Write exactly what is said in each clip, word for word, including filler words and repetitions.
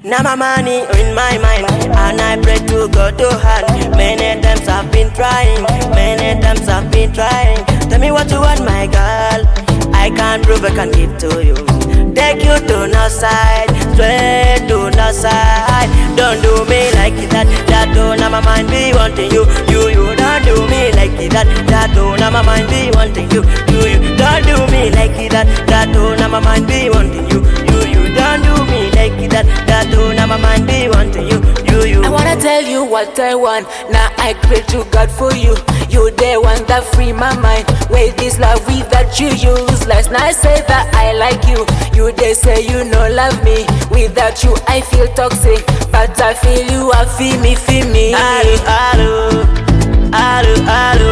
Now my money in my mind, and I pray to God to hand. Many times I've been trying, many times I've been trying. Tell me what you want, my girl. I can't prove I can give to you. Take you to no side, straight to no side. Don't do me like that, that don't have my mind be wanting you. You, you don't do me like that, that don't have my mind be wanting you. You, you don't do me like that, that don't have my mind be wanting you. You, you don't do me like that, that don't have my mind be wanting you. You, you. I wanna tell you what I want. Now I pray to God for you. You the one that free my mind. With this love that you use. Last night say that I like you. You they say you no love me. Without you I feel toxic, but I feel you, I feel me, feel me. Hello, hello, hello, hello.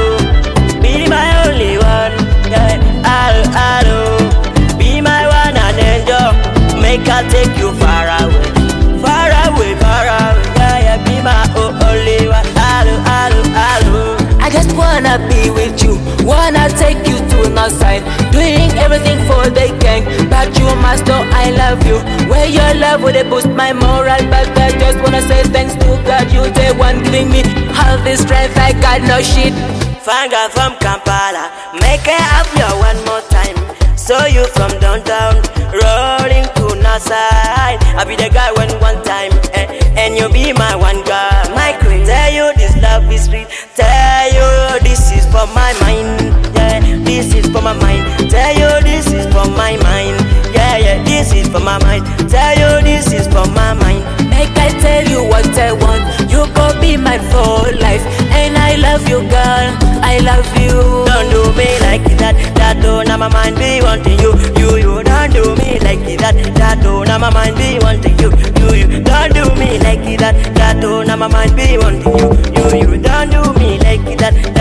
Be my only one. Yeah. Hello, hello. Be my one and angel. Make I take you far away, far away, far away. Yeah, yeah. Be my only one. Hello, hello, hello. I just wanna be with you, wanna take you to no side, doing everything for the gang, but you must know I love you. Where your love would boost my moral, but I just wanna say thanks to God. You the one giving me all this strength, I got no shit. Fine girl from Kampala, make it up your one more time. So you from downtown, rolling to no side. I be the guy when one time, eh, and you be my one girl, my queen. Tell you this love is sweet, tell you this is for my mind, yeah, this is for my mind. Tell you this is for my mind, yeah, yeah, this is for my mind. Tell you this is for my mind. Make I tell you what I want, you go be mine for life, and I love you girl, I love you. Don't do me like that, that don't have my mind be wanting you. You, you don't do me like that, that don't have my mind be wanting you. You, you don't do me like that, that don't have my mind be wanting you. You, you don't do me like that.